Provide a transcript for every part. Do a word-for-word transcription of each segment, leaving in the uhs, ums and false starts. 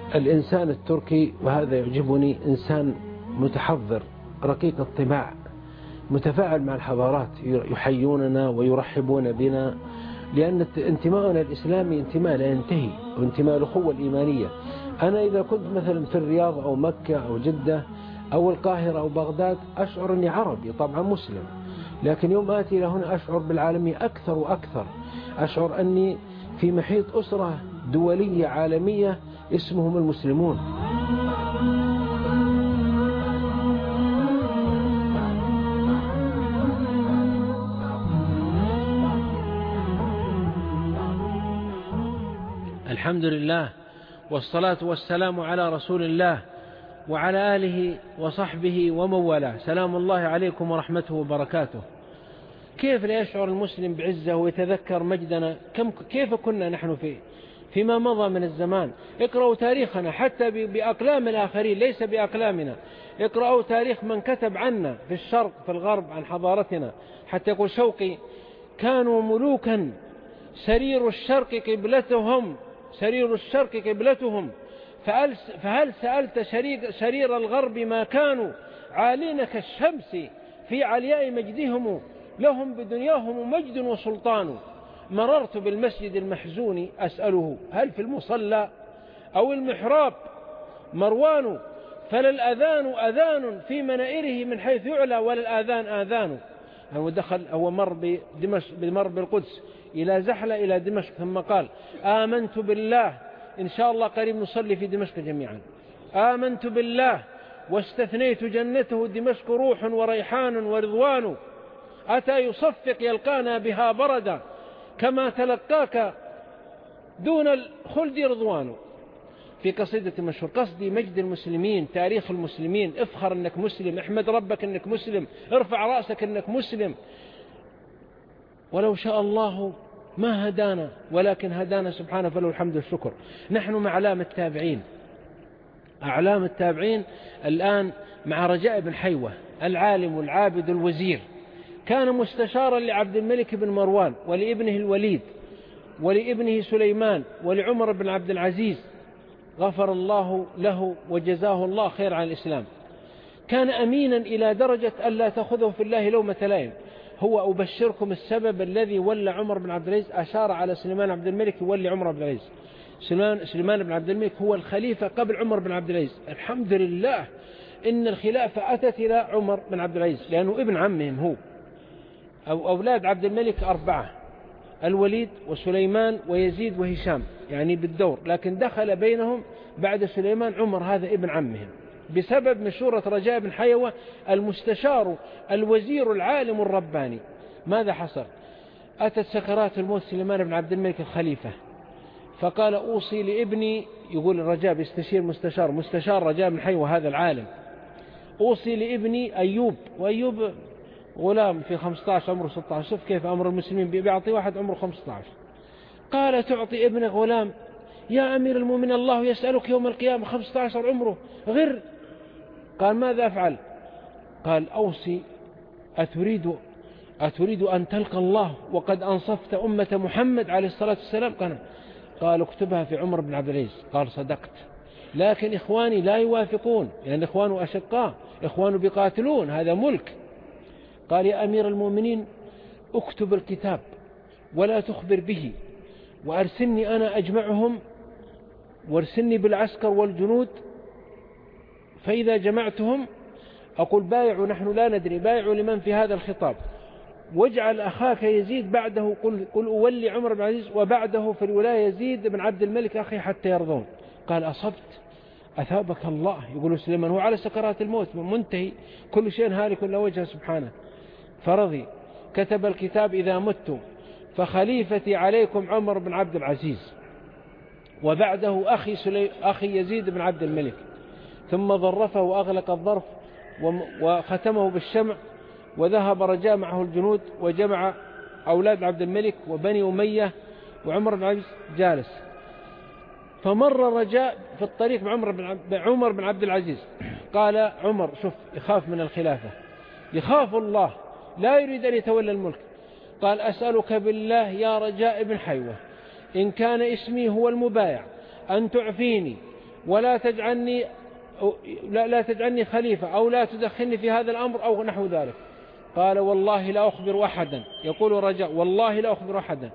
الإنسان التركي، وهذا يعجبني، إنسان متحضر رقيق الطباع متفاعل مع الحضارات، يحيوننا ويرحبون بنا، لأن انتماءنا الإسلامي انتماء لا ينتهي، وانتماء الأخوة الإيمانية. أنا إذا كنت مثلا في الرياض أو مكة أو جدة أو القاهرة أو بغداد أشعر أني عربي، طبعا مسلم، لكن يوم آتي إلى هنا أشعر بالعالمية أكثر وأكثر، أشعر أني في محيط أسرة دولية عالمية اسمهم المسلمون. الحمد لله والصلاة والسلام على رسول الله وعلى آله وصحبه ومن والاه. سلام الله عليكم ورحمته وبركاته. كيف لا يشعر المسلم بعزة ويتذكر مجدنا؟ كم كيف كنا نحن في فيما مضى من الزمان؟ اقرأوا تاريخنا حتى بأقلام الآخرين ليس بأقلامنا. اقرأوا تاريخ من كتب عنا في الشرق في الغرب عن حضارتنا، حتى يقول شوقي: كانوا ملوكا سرير الشرق قبلتهم سرير الشرق قبلتهم فهل سألت سرير الغرب ما كانوا عالين كالشمس في علياء مجدهم لهم بدنياهم مجد وسلطان. مررت بالمسجد المحزون أسأله هل في المصلى أو المحراب مروان، فلا الأذان أذان في منائره من حيث يعلى ولا الآذان آذان. هو دخل هو مر بدمشق بمر بالقدس إلى زحلة إلى دمشق، ثم قال: آمنت بالله، إن شاء الله قريب نصلي في دمشق جميعا. آمنت بالله واستثنيت جنته دمشق روح وريحان ورضوان، أتى يصفق يلقانا بها بردا كما تلقاك دون الخلد رضوان. في قصيدة مشهور. قصدي مجد المسلمين، تاريخ المسلمين، افخر أنك مسلم، احمد ربك أنك مسلم، ارفع رأسك أنك مسلم. ولو شاء الله ما هدانا، ولكن هدانا سبحانه فله الحمد والشكر. نحن مع أعلام التابعين أعلام التابعين الآن مع رجاء بن حيوة العالم العابد الوزير، كان مستشارا لعبد الملك بن مروان ولابنه الوليد ولابنه سليمان ولعمر بن عبد العزيز، غفر الله له وجزاه الله خير عن الإسلام. كان أمينا إلى درجة ألا تأخذه في الله لومة لائم. هو أبشركم السبب الذي ولى عمر بن عبد العزيز، أشار على سليمان عبد الملك يولي عمر بن عبد العزيز. سليمان, سليمان بن عبد الملك هو الخليفة قبل عمر بن عبد العزيز. الحمد لله إن الخلافة أتت إلى عمر بن عبد العزيز لأنه ابن عمهم هو. أو أولاد عبد الملك أربعة: الوليد وسليمان ويزيد وهشام، يعني بالدور، لكن دخل بينهم بعد سليمان عمر هذا ابن عمهم بسبب مشورة رجاء بن حيوة المستشار الوزير العالم الرباني. ماذا حصل؟ أتت سكرات الموت سليمان بن عبد الملك الخليفة، فقال: أوصي لابني، يقول الرجاء بيستشير مستشار مستشار رجاء بن حيوة هذا العالم، أوصي لابني أيوب، وأيوب غلام في خمسة عشر عمره ستة عشر. شوف كيف أمر المسلمين، بيعطي واحد عمره خمسة عشر. قال: تعطي ابن غلام؟ يا أمير المؤمنين الله يسألك يوم القيامة، خمسة عشر عمره، غر. قال: ماذا أفعل؟ قال: أوصي، أتريد أتريد أن تلقى الله وقد أنصفت أمة محمد عليه الصلاة والسلام؟ قال: قال: اكتبها في عمر بن عبد العزيز. قال: صدقت، لكن إخواني لا يوافقون، لأن يعني إخوانه أشقاء، إخوانه بيقاتلون، هذا ملك. قال: يا أمير المؤمنين اكتب الكتاب ولا تخبر به، وأرسلني أنا أجمعهم، وارسلني بالعسكر والجنود، فإذا جمعتهم أقول بايعوا، نحن لا ندري، بايعوا لمن في هذا الخطاب، واجعل أخاك يزيد بعده، قل, قل أولي عمر بن عزيز، وبعده في الولاية يزيد بن عبد الملك أخي حتى يرضون. قال: أصبت، أثابك الله. يقول سليمان هو على سكرات الموت منتهي، كل شيء هالك إلا وجهه سبحانه. فرضي، كتب الكتاب: إذا مت فخليفتي عليكم عمر بن عبد العزيز، وبعده أخي, سلي... أخي يزيد بن عبد الملك. ثم ظرفه وأغلق الظرف وختمه بالشمع، وذهب رجاء معه الجنود، وجمع أولاد عبد الملك وبني أمية، وعمر بن عبد جالس. فمر رجاء في الطريق بعمر بن, عبد... عمر بن عبد العزيز. قال عمر: شوف، يخاف من الخلافة، يخاف الله، لا يريد أن يتولى الملك. قال: أسألك بالله يا رجاء بن حيوة، إن كان اسمي هو المبايع، أن تعفيني ولا تجعلني لا, لا تجعلني خليفة أو لا تدخلني في هذا الأمر أو نحو ذلك. قال والله لا أخبر أحدا، يقول رجاء والله لا أخبر أحدا.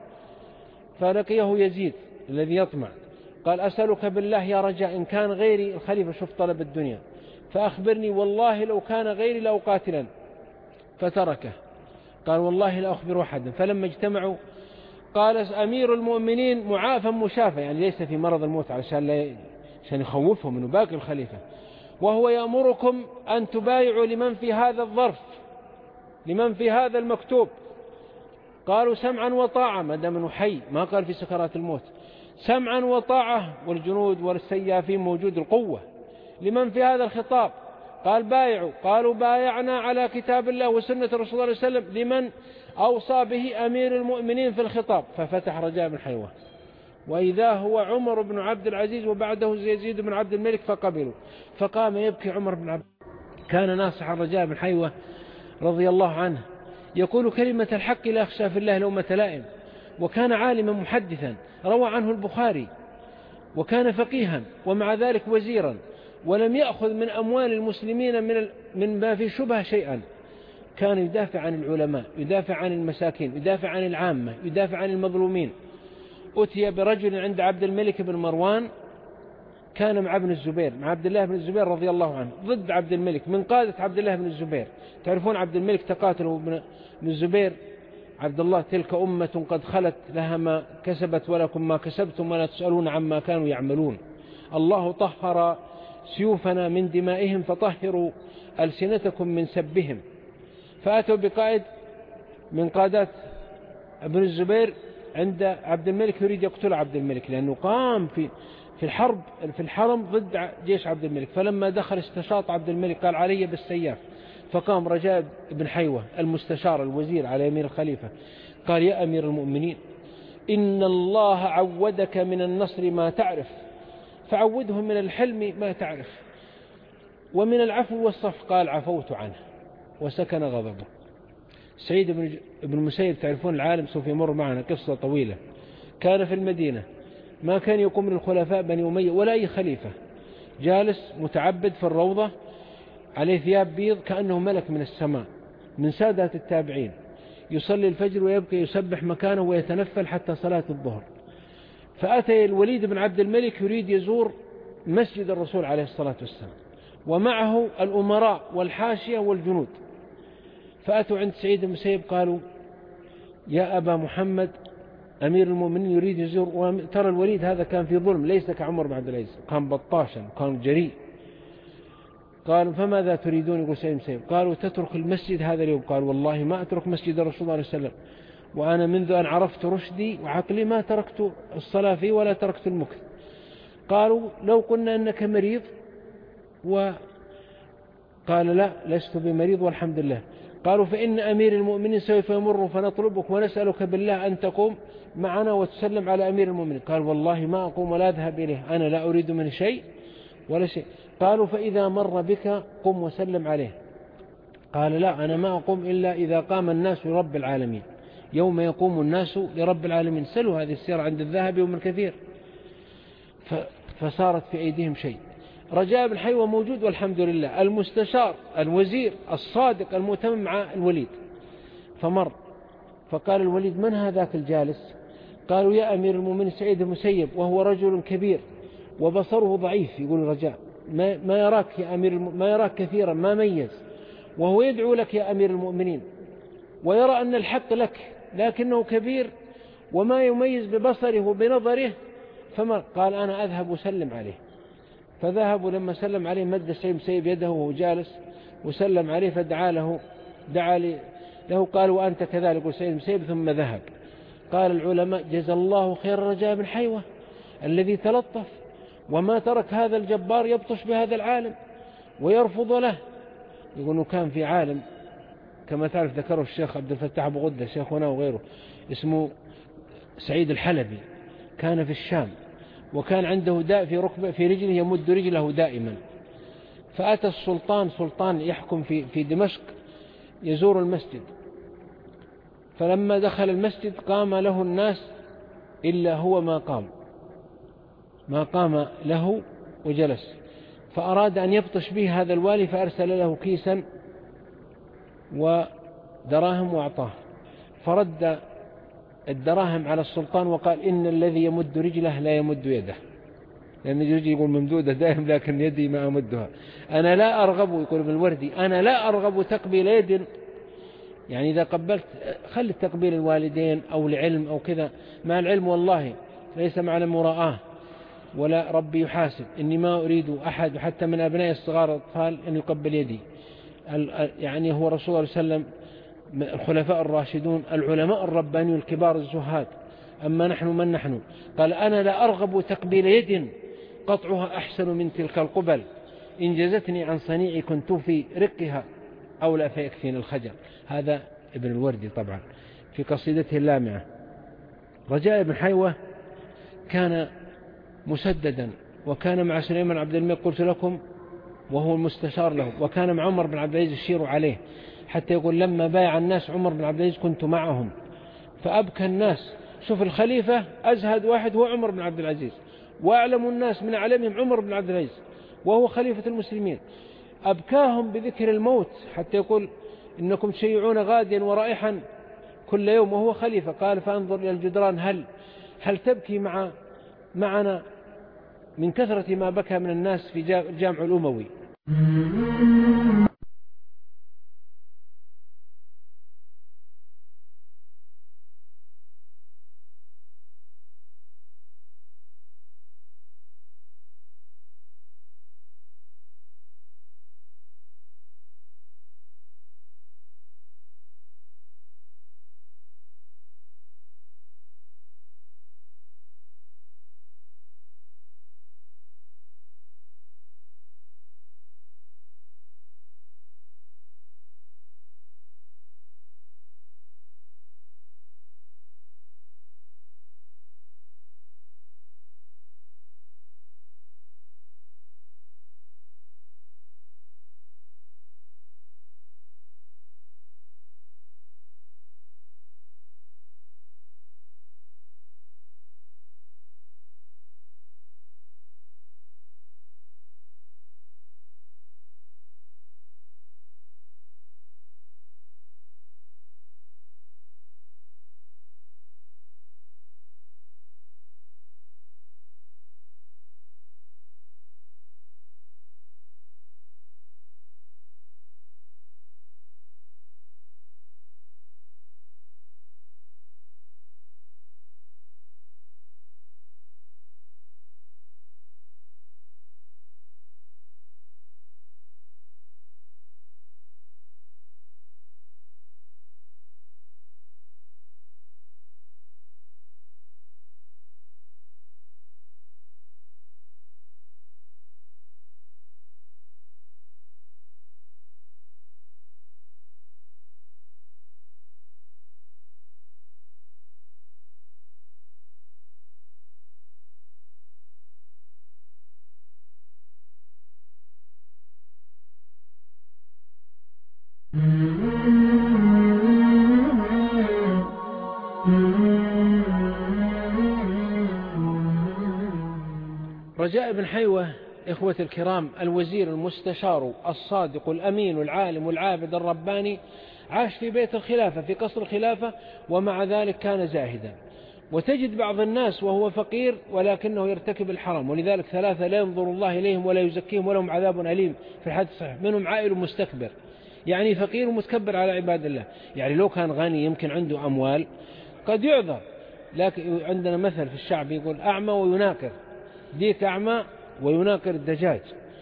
فلقيه يزيد الذي يطمع، قال أسألك بالله يا رجاء إن كان غيري الخليفة، شوف طلب الدنيا، فأخبرني والله لو كان غيري لأقاتلا. فتركه، قال والله لا أخبر أحدا. فلما اجتمعوا قال أمير المؤمنين معافى مشافى، يعني ليس في مرض الموت علشان لا عشان يخوفهم منه باقي الخليفة، وهو يأمركم أن تبايعوا لمن في هذا الظرف، لمن في هذا المكتوب. قالوا سمعا وطاعة، ما دام انه حي، ما قال في سكرات الموت، سمعا وطاعة، والجنود والسيافين موجود القوة. لمن في هذا الخطاب؟ قال بايعوا. قالوا بايعنا على كتاب الله وسنة الرسول صلى الله عليه وسلم لمن أوصى به أمير المؤمنين في الخطاب. ففتح رجاء بن حيوة، وإذا هو عمر بن عبد العزيز وبعده يزيد بن عبد الملك، فقبلوا. فقام يبكي عمر بن عبد، كان ناصح رجاء بن حيوة رضي الله عنه، يقول كلمة الحق لا أخشى في الله لومة لائم. وكان عالما محدثا روى عنه البخاري، وكان فقيها ومع ذلك وزيرا، ولم يأخذ من أموال المسلمين من من ما في شبهة شيئا. كان يدافع عن العلماء، يدافع عن المساكين، يدافع عن العامة، يدافع عن المظلومين. أتي برجل عند عبد الملك بن مروان، كان مع ابن الزبير، مع عبد الله بن الزبير رضي الله عنه، ضد عبد الملك، من قادة عبد الله بن الزبير. تعرفون عبد الملك تقاتله ابن الزبير، عبد الله تلك أمة قد خلت لها ما كسبت ولكم ما كسبتم ولا تسألون عما كانوا يعملون. الله طهر سيوفنا من دمائهم فطهروا ألسنتكم من سبهم. فأتوا بقائد من قادات ابن الزبير عند عبد الملك، يريد يقتل عبد الملك لأنه قام في في الحرب في الحرم ضد جيش عبد الملك. فلما دخل استشاط عبد الملك، قال علي بالسياف. فقام رجاء بن حيوة المستشار الوزير على يمين الخليفة، قال يا أمير المؤمنين إن الله عودك من النصر ما تعرف، فعوده من الحلم ما تعرف، ومن العفو والصفح. قال عفوت عنه، وسكن غضبه. سعيد بن المسيب تعرفون العالم، سوف يمر معنا قصة طويلة. كان في المدينة، ما كان يقوم من الخلفاء بني أمية ولا أي خليفة، جالس متعبد في الروضة، عليه ثياب بيض كأنه ملك من السماء من سادات التابعين، يصلي الفجر ويبقى يسبح مكانه ويتنفل حتى صلاة الظهر. فأتى الوليد بن عبد الملك يريد يزور مسجد الرسول عليه الصلاة والسلام، ومعه الأمراء والحاشية والجنود. فأتوا عند سعيد بن المسيب قالوا يا أبا محمد أمير المؤمنين يريد يزور، ترى الوليد هذا كان في ظلم، ليس كعمر بن عبد العزيز، كان بطاشا، كان جريء. قالوا فماذا تريدون؟ يقول سعيد بن المسيب. قالوا تترك المسجد هذا اليوم. قال والله ما أترك مسجد الرسول صلى الله عليه وسلم، وأنا منذ أن عرفت رشدي وعقلي ما تركت الصلاة فيه ولا تركت المكث. قالوا لو قلنا أنك مريض، وقال لا لست بمريض والحمد لله. قالوا فإن أمير المؤمنين سوف يمر فنطلبك ونسألك بالله أن تقوم معنا وتسلم على أمير المؤمنين. قال والله ما أقوم ولا أذهب إليه، أنا لا أريد من شيء ولا شيء. قالوا فإذا مر بك قم وسلم عليه. قال لا أنا ما أقوم إلا إذا قام الناس لرب العالمين، يوم يقوم الناس لرب العالمين. سلوا هذه السيرة عند الذهبي ومن كثير. فصارت في أيديهم شيء. رجاء بن حيوة موجود والحمد لله، المستشار الوزير الصادق المؤتمن مع الوليد. فمر، فقال الوليد من هذاك الجالس؟ قالوا يا أمير المؤمنين سعيد بن المسيب، وهو رجل كبير وبصره ضعيف. يقول رجاء ما, ما يراك يا أمير الم... ما يراك كثيرا، ما ميز، وهو يدعو لك يا أمير المؤمنين ويرى أن الحق لك، لكنه كبير وما يميز ببصره وبنظره. فما قال أنا أذهب وسلم عليه. فذهبوا، لما سلم عليه مد سعيد بن المسيب يده وهو جالس وسلم عليه، فدعا له دعا له قال وأنت كذلك وسعيد بن المسيب، ثم ذهب. قال العلماء جزى الله خير رجاء بن حيوة الذي تلطف وما ترك هذا الجبار يبطش بهذا العالم ويرفض له. يقولوا كان في عالم كما تعرف ذكره الشيخ عبد الفتاح أبو غدة شيخنا وغيره، اسمه سعيد الحلبي، كان في الشام، وكان عنده داء في ركبه في رجله يمد رجله دائما. فأتى السلطان، سلطان يحكم في في دمشق، يزور المسجد. فلما دخل المسجد قام له الناس إلا هو ما قام، ما قام له وجلس، فأراد أن يبطش به هذا الوالي، فأرسل له كيسا ودراهم وأعطاه، فرد الدراهم على السلطان وقال: إن الذي يمد رجله لا يمد يده، لأن يجي يقول ممدودة دائم لكن يدي ما أمدها. أنا لا أرغب، يقول ابن الوردي، أنا لا أرغب تقبيل يد، يعني إذا قبلت خلي التقبيل الوالدين أو لعلم أو كذا، مع العلم والله ليس معنى مراءة ولا ربي يحاسب، إني ما أريد أحد حتى من أبناء الصغار الأطفال أن يقبل يدي. يعني هو رسول الله صلى الله عليه وسلم، الخلفاء الراشدون، العلماء الربانيون الكبار الزهاد، أما نحن من نحن؟ قال: أنا لا أرغب تقبيل يد قطعها أحسن من تلك القبل، إن جزتني عن صنيعي كنت في رقها أو لا فيكفيني الخجل. هذا ابن الوردي طبعا في قصيدته اللامعة. رجاء بن حيوة كان مسددا، وكان مع سليمان عبد الملك قلت لكم وهو المستشار له، وكان مع عمر بن عبد العزيز يشير عليه، حتى يقول: لما بايع الناس عمر بن عبد العزيز كنت معهم فأبكى الناس. شوف الخليفة أزهد واحد هو عمر بن عبد العزيز، وأعلم الناس من أعلمهم عمر بن عبد العزيز وهو خليفة المسلمين، أبكاهم بذكر الموت، حتى يقول: إنكم تشيعون غاديا ورائحا كل يوم وهو خليفة. قال: فأنظر إلى الجدران، هل هل تبكي مع معنا من كثرة ما بكى من الناس في جامع الأموي. رجاء بن حيوة إخوة الكرام الوزير المستشار الصادق الأمين العالم العابد الرباني، عاش في بيت الخلافة في قصر الخلافة، ومع ذلك كان زاهدا. وتجد بعض الناس وهو فقير ولكنه يرتكب الحرام، ولذلك ثلاثة لا ينظر الله إليهم ولا يزكيهم ولهم عذاب أليم في الحديث الصحيح. منهم عائل مستكبر، يعني فقير ومتكبر على عباد الله. يعني لو كان غني يمكن عنده أموال قد يعذر، لكن عندنا مثل في الشعب يقول: أعمى ويناكر، ديك أعمى ويناكر الدجاج،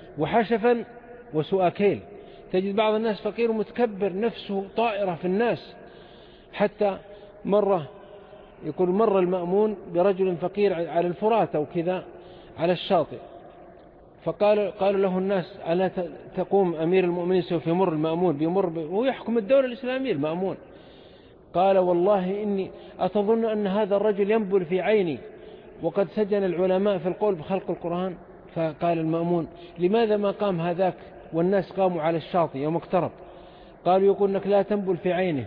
وحشفا وسؤاكيل. تجد بعض الناس فقير ومتكبر، نفسه طائرة في الناس. حتى مرة يقول: مر المأمون برجل فقير على الفرات أو كذا على الشاطئ، فقال قالوا له الناس: ألا تقوم أمير المؤمنين سوف يمر المأمون، بيمر ويحكم الدولة الإسلامية المأمون. قال: والله إني أتظن أن هذا الرجل ينبل في عيني وقد سجن العلماء في القول بخلق القرآن. فقال المأمون: لماذا ما قام هذاك والناس قاموا على الشاطئ يوم اقترب؟ قالوا: يقول لك لا تنبل في عينه.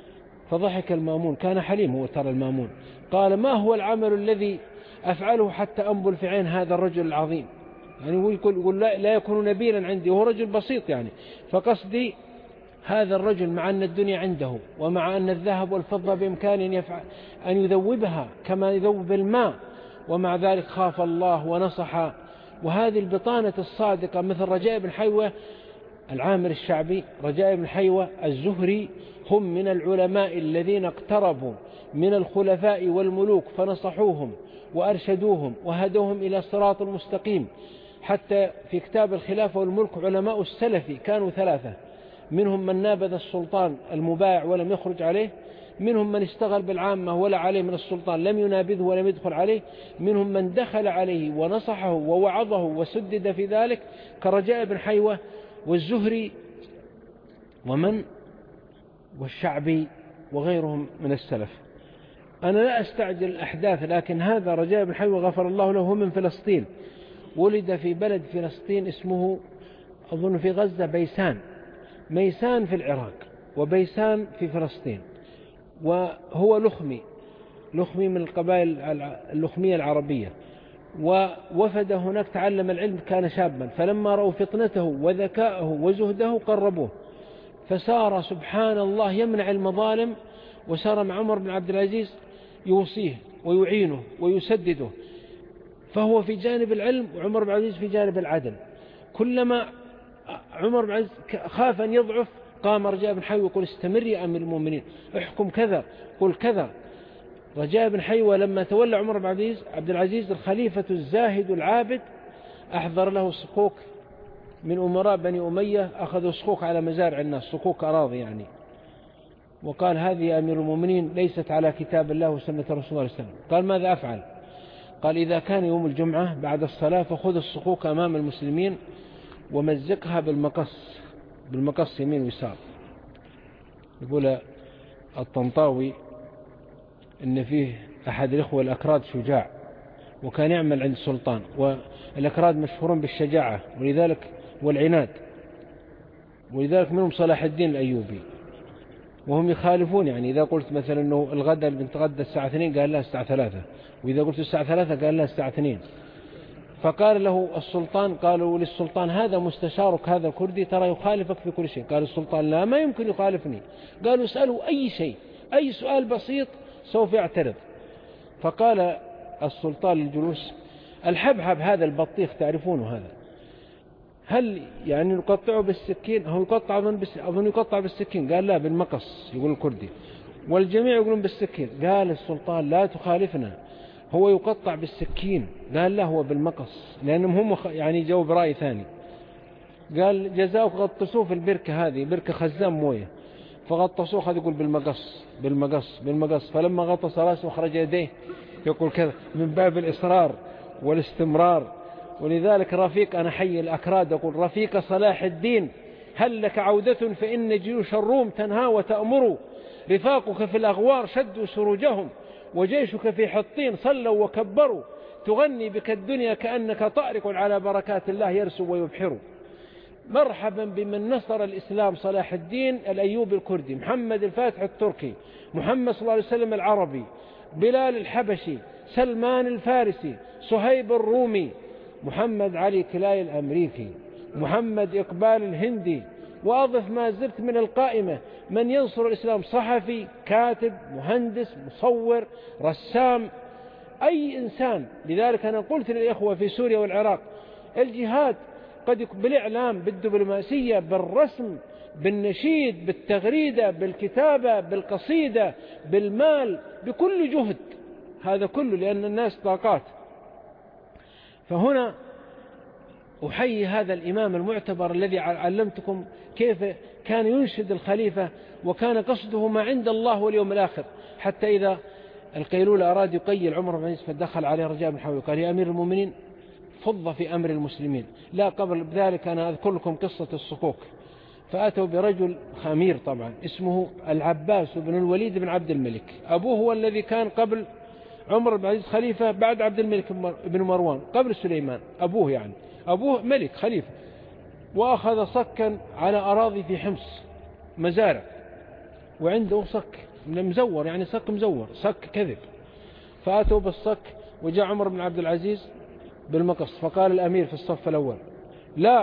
فضحك المأمون، كان حليم هو ترى المأمون. قال: ما هو العمل الذي أفعله حتى أنبل في عين هذا الرجل العظيم؟ يعني هو يقول, يقول لا, لا يكون نبيلا عندي، وهو رجل بسيط يعني. فقصدي هذا الرجل مع أن الدنيا عنده، ومع أن الذهب والفضة بإمكانه أن, يفعل أن يذوبها كما يذوب الماء، ومع ذلك خاف الله ونصح. وهذه البطانة الصادقة مثل رجاء بن حيوة العامر الشعبي، رجاء بن حيوة الزهري، هم من العلماء الذين اقتربوا من الخلفاء والملوك فنصحوهم وأرشدوهم وهدوهم إلى الصراط المستقيم. حتى في كتاب الخلافة والملك علماء السلف كانوا ثلاثة، منهم من نابذ السلطان المبايع ولم يخرج عليه، منهم من اشتغل بالعامة ولا عليه من السلطان لم ينابذه ولم يدخل عليه، منهم من دخل عليه ونصحه ووعظه وسدد في ذلك كرجاء بن حيوة والزهري ومن والشعبي وغيرهم من السلف. أنا لا أستعجل الأحداث، لكن هذا رجاء بن حيوة غفر الله له من فلسطين، ولد في بلد فلسطين اسمه أظن في غزة بيسان، ميسان في العراق وبيسان في فلسطين، وهو لخمي لخمي من القبائل اللخمية العربية، ووفد هناك تعلم العلم كان شابا، فلما رأوا فطنته وذكاءه وزهده قربوه، فسار سبحان الله يمنع المظالم، وسار مع عمر بن عبد العزيز يوصيه ويعينه ويسدده، فهو في جانب العلم وعمر بن عبد العزيز في جانب العدل. كلما عمر بن عبد العزيز خاف أن يضعف قام رجاء بن حيوة يقول استمر يا أمير المؤمنين، احكم كذا قل كذا. رجاء بن حيوة لما تولى عمر بن عبد العزيز الخليفة الزاهد العابد أحضر له صكوك من أمراء بني أمية، أخذوا صكوك على مزارع الناس، صكوك أراضي يعني، وقال هذه يا أمير المؤمنين ليست على كتاب الله وسنة رسول الله صلى الله عليه وسلم. قال ماذا أفعل؟ قال إذا كان يوم الجمعة بعد الصلاة فخذ الصكوك أمام المسلمين ومزقها بالمقص، بالمقص يمين ويسار. يقول الطنطاوي إن فيه أحد الإخوة الأكراد شجاع، وكان يعمل عند السلطان، والأكراد مشهورون بالشجاعة ولذلك والعناد، ولذلك منهم صلاح الدين الأيوبي، وهم يخالفون. يعني إذا قلت مثلا أنه الغداء بنتغدى الساعة اثنين قال لها الساعة ثلاثة، وإذا قلت الساعة ثلاثة قال لها الساعة اثنين. فقال له السلطان، قالوا للسلطان هذا مستشارك هذا الكردي ترى يخالفك في كل شيء. قال السلطان لا، ما يمكن يخالفني. قالوا اسألوا أي شيء، أي سؤال بسيط سوف يعترض. فقال السلطان للجلوس الحبحب هذا البطيخ تعرفونه هذا، هل يعني نقطعه بالسكين؟ هو يقطع أظن يقطع بالسكين. قال لا بالمقص، يقول الكردي، والجميع يقولون بالسكين. قال السلطان لا تخالفنا، هو يقطع بالسكين. قال لا هو بالمقص، لأنهم هم يعني جو برأي ثاني. قال جزاؤك غطسوه في البركة هذه، بركة خزان موية، فغطسوه خذ يقول بالمقص بالمقص بالمقص. فلما غطس رأسه وخرج يديه يقول كذا، من باب الإصرار والاستمرار. ولذلك رفيق، أنا حي الأكراد أقول رفيق صلاح الدين هل لك عودة فإن جيوش الروم تنهى وتأمر، رفاقك في الأغوار شدوا سروجهم وجيشك في حطين صلوا وكبروا، تغني بك الدنيا كأنك طارق على بركات الله يرسو ويبحر. مرحبا بمن نصر الإسلام، صلاح الدين الأيوبي الكردي، محمد الفاتح التركي، محمد صلى الله عليه وسلم العربي، بلال الحبشي، سلمان الفارسي، صهيب الرومي، محمد علي كلاي الأمريكي، محمد إقبال الهندي. وأضف ما زلت من القائمة من ينصر الإسلام، صحفي، كاتب، مهندس، مصور، رسام، أي إنسان. لذلك أنا قلت للإخوة في سوريا والعراق الجهاد قد يكون بالإعلام، بالدبلوماسية، بالرسم، بالنشيد، بالتغريدة، بالكتابة، بالقصيدة، بالمال، بكل جهد، هذا كله لأن الناس طاقات. فهنا أحيي هذا الإمام المعتبر الذي علمتكم كيف كان ينشد الخليفة، وكان قصده ما عند الله واليوم الآخر. حتى إذا القيلولة أراد يقيل عمر بن عزيز فدخل عليه رجاء بن حيوة قال يا أمير المؤمنين فض في أمر المسلمين. لا، قبل ذلك أنا أذكر لكم قصة الصكوك. فأتوا برجل خمير طبعا اسمه العباس بن الوليد بن عبد الملك، أبوه هو الذي كان قبل عمر بن عزيز خليفة بعد عبد الملك بن مروان قبل سليمان، أبوه يعني أبوه ملك خليفة، وأخذ صكا على أراضي في حمص مزارع، وعنده صك مزور يعني صك مزور صك كذب. فأتوا بالصك وجاء عمر بن عبد العزيز بالمقص. فقال الأمير في الصف الأول: لا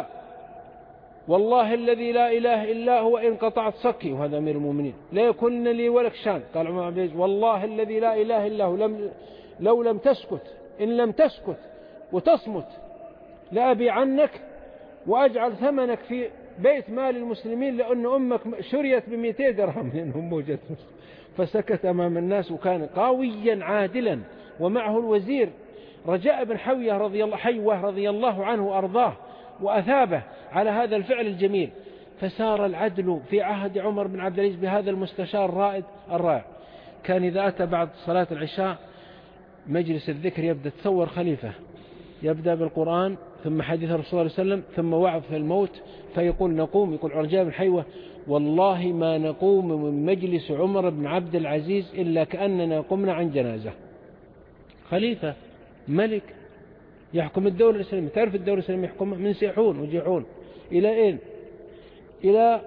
والله الذي لا إله إلا هو إن قطعت صكي، وهذا أمير المؤمنين، لا يكون لي ولك شان. قال عمر بن عبد العزيز: والله الذي لا إله إلا هو لم لو لم تسكت إن لم تسكت وتصمت لأبي عنك وأجعل ثمنك في بيت مال المسلمين، لأن أمك شريت بمئتي درهم لأنهم موجود. فسكت أمام الناس، وكان قاويا عادلا، ومعه الوزير رجاء بن حوية رضي الله حيوة رضي الله عنه وأرضاه، وأثابه على هذا الفعل الجميل. فسار العدل في عهد عمر بن عبد العزيز بهذا المستشار الرائد الرائع. كان إذا أتى بعد صلاة العشاء مجلس الذكر يبدأ، تصور خليفة يبدأ بالقرآن ثم حديث الرسول صلى الله عليه وسلم ثم وعظ في الموت، فيقول نقوم، يقول رجاء بن حيوة: والله ما نقوم من مجلس عمر بن عبد العزيز إلا كأننا قمنا عن جنازة. خليفة ملك يحكم الدولة الإسلامية. تعرف الدولة الإسلامية يحكم من سيحون وجيحون إلى إين؟ إلى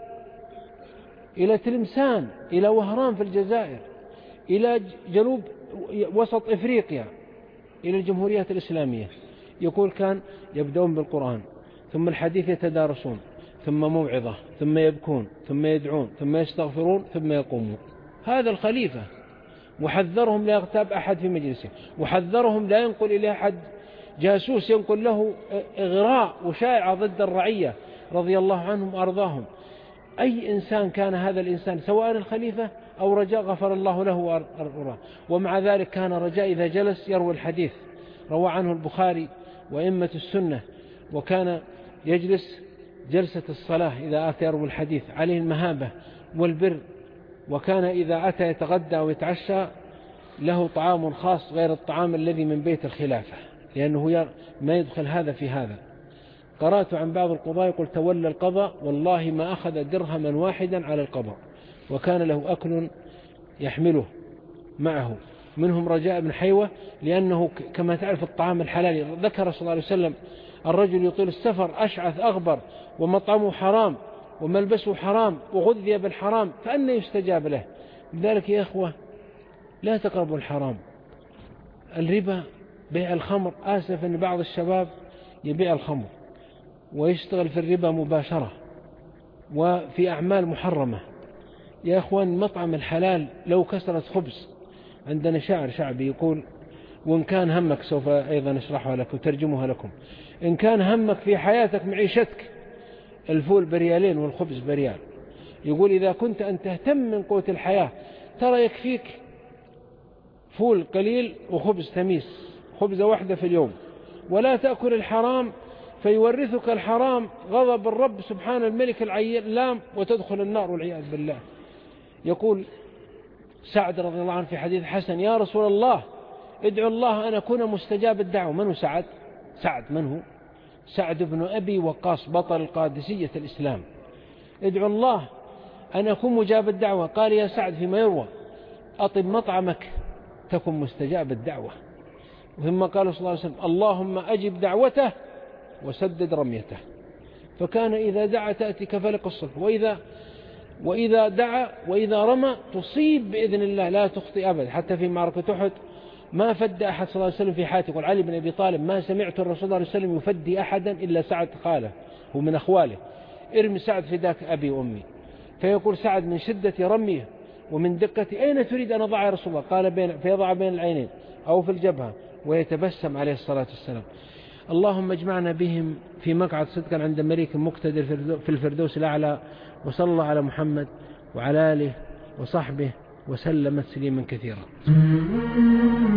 إلى تلمسان، إلى وهران في الجزائر، إلى جنوب وسط إفريقيا، إلى الجمهوريات الإسلامية. يقول كان يبدأون بالقرآن ثم الحديث يتدارسون ثم موعظة ثم يبكون ثم يدعون ثم يستغفرون ثم يقومون. هذا الخليفة. وحذرهم لا يغتاب أحد في مجلسه، وحذرهم لا ينقل إلى أحد جاسوس ينقل له إغراء وشائعة ضد الرعية رضي الله عنهم وأرضاهم. أي إنسان كان هذا الإنسان، سواء الخليفة أو رجاء، غفر الله له وأرضاه. ومع ذلك كان رجاء إذا جلس يروي الحديث، روى عنه البخاري وإمة السنة، وكان يجلس جلسة الصلاة إذا أتى يروي الحديث، عليه المهابة والبر. وكان إذا أتى يتغدى ويتعشى له طعام خاص غير الطعام الذي من بيت الخلافة، لأنه ما يدخل هذا في هذا. قرأت عن بعض القضاء يقول: تولى القضاء والله ما أخذ درهما واحدا على القضاء، وكان له أكل يحمله معه. منهم رجاء بن حيوة، لأنه كما تعرف الطعام الحلال. ذكر صلى الله عليه وسلم: الرجل يطيل السفر أشعث أغبر ومطعمه حرام وملبسه حرام وغذي بالحرام، فأنا يستجاب له. لذلك يا إخوة لا تقربوا الحرام. الربا، بيع الخمر، آسف أن بعض الشباب يبيع الخمر ويشتغل في الربا مباشرة وفي أعمال محرمة. يا إخوان مطعم الحلال لو كسرت خبز، عندنا شاعر شعبي يقول: وإن كان همك، سوف أيضا نشرحها لكم وترجمها لكم، إن كان همك في حياتك معيشتك الفول بريالين والخبز بريال، يقول: إذا كنت أن تهتم من قوت الحياة ترى يكفيك فول قليل وخبز تميس، خبزة واحدة في اليوم، ولا تأكل الحرام فيورثك الحرام غضب الرب سبحانه الملك العلام وتدخل النار والعياذ بالله. يقول سعد رضي الله عنه في حديث حسن: يا رسول الله ادعو الله أن أكون مستجاب الدعوة. من هو سعد؟ سعد من هو؟ سعد بن أبي وقاص، بطل القادسية الإسلام. ادعو الله أن أكون مجاب الدعوة. قال يا سعد فيما يروى: أطب مطعمك تكن مستجاب الدعوة. وثم قال صلى الله عليه وسلم: اللهم أجب دعوته وسدد رميته. فكان إذا دعا تأتي كفلق الصبح، وإذا وإذا دعا وإذا رمى تصيب بإذن الله لا تخطئ أبدا. حتى في معركة أحد ما فد أحد صلى الله عليه وسلم في حياته. يقول علي بن أبي طالب: ما سمعت الرسول صلى الله عليه وسلم يفدي أحدا إلا سعد خاله، هو من أخواله: ارمي سعد فداك أبي وأمي. فيقول سعد من شدة رميه ومن دقة: أين تريد أن أضع يا رسول الله؟ قال بين فيضع بين العينين أو في الجبهة، ويتبسم عليه الصلاة والسلام. اللهم اجمعنا بهم في مقعد صدق عند مليك مقتدر في الفردوس الأعلى. وصلى الله على محمد وعلى آله وصحبه وسلم تسليما كثيرا.